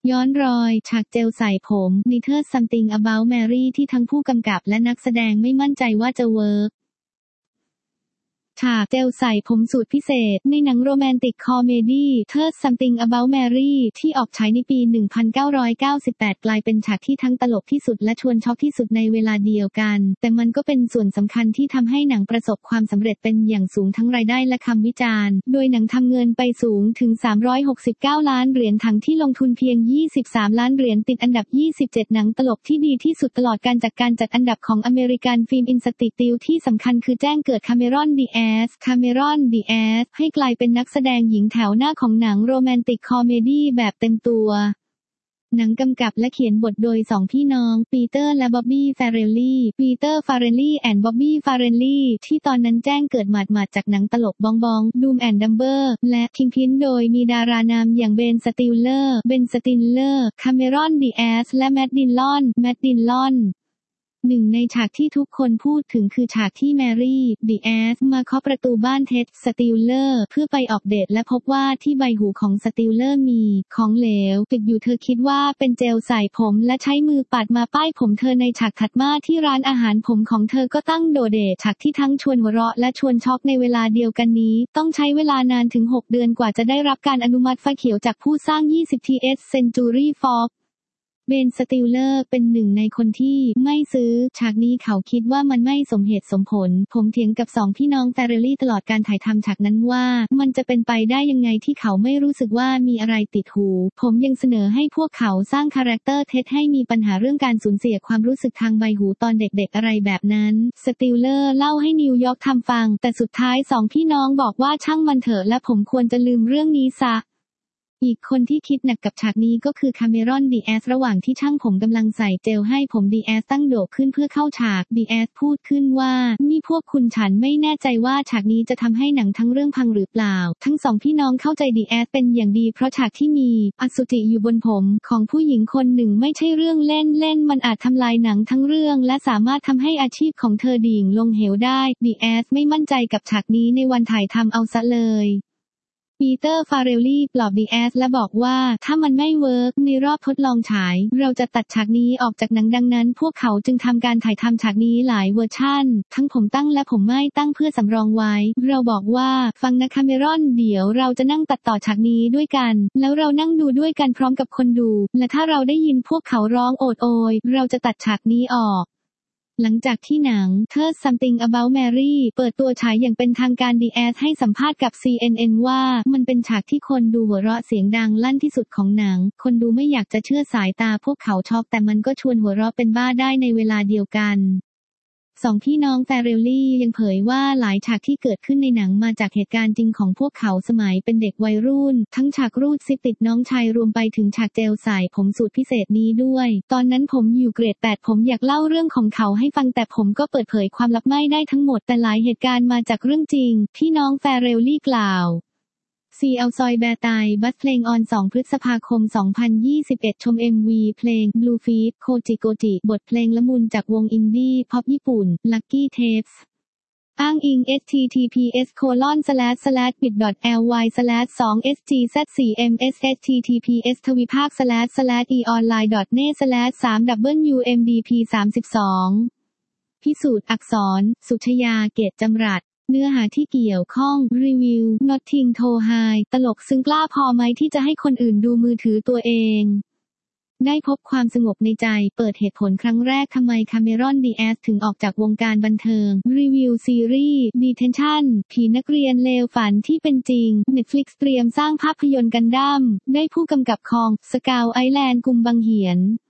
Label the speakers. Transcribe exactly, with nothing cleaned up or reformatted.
Speaker 1: ย้อนรอยฉากเจลใส่ผม Neither Something About Mary ที่ทั้งผู้กำกับและนักแสดงไม่มั่นใจว่าจะเวิร์กฉากเจลใส่ผมสูตรพิเศษในหนังโรแมนติกคอมเมดี้ There's Something About Mary ที่ออกฉายในปี หนึ่งพันเก้าร้อยเก้าสิบแปด กลายเป็นฉากที่ทั้งตลกที่สุดและชวนช็อกที่สุดในเวลาเดียวกันแต่มันก็เป็นส่วนสำคัญที่ทำให้หนังประสบความสำเร็จเป็นอย่างสูงทั้งรายได้และคำวิจารณ์โดยหนังทำเงินไปสูงถึงสามร้อยหกสิบเก้าล้านเหรียญทั้งที่ลงทุนเพียงยี่สิบสามล้านเหรียญติดอันดับยี่สิบเจ็ดหนังตลกที่ดีที่สุดตลอดการจากการจัดอันดับของ American Film Institute ที่สำคัญคือแจ้งเกิดคาเมรอนดิแอสคาเมรอนดิแอสให้กลายเป็นนักแสดงหญิงแถวหน้าของหนังโรแมนติกคอมเมดี้แบบเต็มตัวหนังกำกับและเขียนบทโดยสองพี่น้องปีเตอร์และบ๊อบบี้ฟาเรลลี่ปีเตอร์ฟาเรลลี่แอนด์บ๊อบบี้ฟาเรลลี่ที่ตอนนั้นแจ้งเกิดหมาดๆจากหนังตลกบองบองดูมแอนด์ดัมเบอร์และคิงพินโดยมีดารานำอย่างเบนสติลเลอร์เบนสติลเลอร์คาเมรอนดิแอสและแมดดินลอนแมดดินลอนหนึ่งในฉากที่ทุกคนพูดถึงคือฉากที่แมรี่ดิแอสมาเคาะประตูบ้านเท็ดสติลเลอร์เพื่อไปออกเดทและพบว่าที่ใบหูของสติลเลอร์มีของเหลวติดอยู่เธอคิดว่าเป็นเจลใส่ผมและใช้มือปัดมาป้ายผมเธอในฉากถัดมาที่ร้านอาหารผมของเธอก็ตั้งโดเดทฉากที่ทั้งชวนหัวเราะและชวนช็อกในเวลาเดียวกันนี้ต้องใช้เวลานานถึงหกเดือนกว่าจะได้รับการอนุมัติไฟเขียวจากผู้สร้าง ยี่สิบ ที เอส Century Foxเบนสติลเลอร์เป็นหนึ่งในคนที่ไม่ซื้อฉากนี้เขาคิดว่ามันไม่สมเหตุสมผลผมเถียงกับสองพี่น้องแฟเรลลี่ตลอดการถ่ายทำฉากนั้นว่ามันจะเป็นไปได้ยังไงที่เขาไม่รู้สึกว่ามีอะไรติดหูผมยังเสนอให้พวกเขาสร้างคาแรคเตอร์เท็ดให้มีปัญหาเรื่องการสูญเสียความรู้สึกทางใบหูตอนเด็กๆอะไรแบบนั้นสติลเลอร์เล่าให้นิวยอร์กทำฟังแต่สุดท้ายสองพี่น้องบอกว่าช่างมันเถอะและผมควรจะลืมเรื่องนี้ซะอีกคนที่คิดหนักกับฉากนี้ก็คือคาเมรอนดิแอสระหว่างที่ช่างผมกำลังใส่เจลให้ผมดิแอสตั้งโดดขึ้นเพื่อเข้าฉากดิแอสพูดขึ้นว่านี่พวกคุณฉันไม่แน่ใจว่าฉากนี้จะทำให้หนังทั้งเรื่องพังหรือเปล่าทั้งสองพี่น้องเข้าใจดิแอสเป็นอย่างดีเพราะฉากที่มีอสุจิอยู่บนผมของผู้หญิงคนหนึ่งไม่ใช่เรื่องเล่นเล่นมันอาจทำลายหนังทั้งเรื่องและสามารถทำให้อาชีพของเธอดิ่งลงเหวได้ดิแอสไม่มั่นใจกับฉากนี้ในวันถ่ายทำเอาซะเลยปีเตอร์ฟาเรลลี่ปลอบดิแอสและบอกว่าถ้ามันไม่เวิร์กในรอบทดลองฉายเราจะตัดฉากนี้ออกจากหนังดังนั้นพวกเขาจึงทำการถ่ายทำฉากนี้หลายเวอร์ชั่นทั้งผมตั้งและผมไม่ตั้งเพื่อสำรองไว้เราบอกว่าฟังนะคาเมรอนเดี๋ยวเราจะนั่งตัดต่อฉากนี้ด้วยกันแล้วเรานั่งดูด้วยกันพร้อมกับคนดูและถ้าเราได้ยินพวกเขาร้องโอดโอยเราจะตัดฉากนี้ออกหลังจากที่หนัง There's Something About Mary เปิดตัวฉายอย่างเป็นทางการดิแอสให้สัมภาษณ์กับ ซี เอ็น เอ็น ว่ามันเป็นฉากที่คนดูหัวเราะเสียงดังลั่นที่สุดของหนังคนดูไม่อยากจะเชื่อสายตาพวกเขาช็อกแต่มันก็ชวนหัวเราะเป็นบ้าได้ในเวลาเดียวกันสองพี่น้องแฟเรลลี่ยังเผยว่าหลายฉากที่เกิดขึ้นในหนังมาจากเหตุการณ์จริงของพวกเขาสมัยเป็นเด็กวัยรุ่นทั้งฉากรูดซิปติดน้องชายรวมไปถึงฉากเจลใส่ผมสูตรพิเศษนี้ด้วยตอนนั้นผมอยู่เกรดแปดผมอยากเล่าเรื่องของเขาให้ฟังแต่ผมก็เปิดเผยความลับไม่ได้ทั้งหมดแต่หลายเหตุการณ์มาจากเรื่องจริงพี่น้องแฟเรลลี่กล่าวซีเอาซอยแบร์ไตบัสเพลงออนสองพฤษภาคมสองพันยี่สิบเอ็ดชม เอ็ม วี เพลง Blue Feet โคจิโกจิบทเพลงละมุนจากวงอินดี้พ็อปญี่ปุ่น Lucky Tapes อ้างอิง เอช ที ที พี เอส โคลอน สแลช สแลช บิต ดอท แอล วาย สแลช สอง เอส จี แซด โฟร์ เอ็ม เอส เอช ที ที พี เอส ทวิภาค สแลช สแลช อี ออนไลน์ ดอท เน็ต สแลช สาม ดับเบิลยู เอ็ม ดี พี สามสิบสองพิสูจน์อักษรสุชยาเกตจำรัดเนื้อหาที่เกี่ยวข้องรีวิว Notting to High ตลกซึ่งกล้าพอไหมที่จะให้คนอื่นดูมือถือตัวเองได้พบความสงบในใจเปิดเหตุผลครั้งแรกทำไมคาเมรอนดิแอสถึงออกจากวงการบันเทิงรีวิวซีรีส์ Detention ผีนักเรียนเลวฝันที่เป็นจริง Netflix เตรียมสร้างภาพยนตร์กันดั้มได้ผู้กำกับคองสกาวไอแลนด์กุมบังเหียน